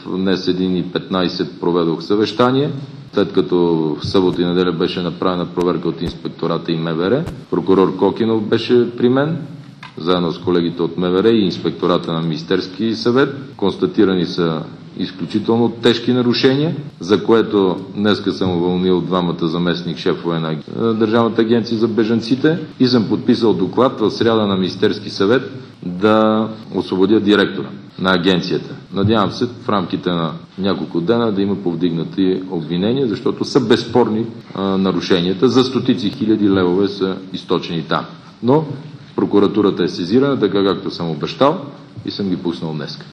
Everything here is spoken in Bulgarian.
днес 1:15 проведох съвещание. След като в събота и неделя беше направена проверка от инспектората и МВР, прокурор Кокинов беше при мен, заедно с колегите от МВР и инспектората на Министерски съвет. Констатирани са изключително тежки нарушения, за което днеска съм уволнил двамата заместник шефове на Държавната агенция за бежанците и съм подписал доклад в сряда на Министерски съвет да освободя директора на агенцията. Надявам се в рамките на няколко дена да има повдигнати обвинения, защото са безспорни нарушенията. За стотици хиляди левове са източени там. Но прокуратурата е сезирана, така както съм обещал, и съм ги пуснал днес.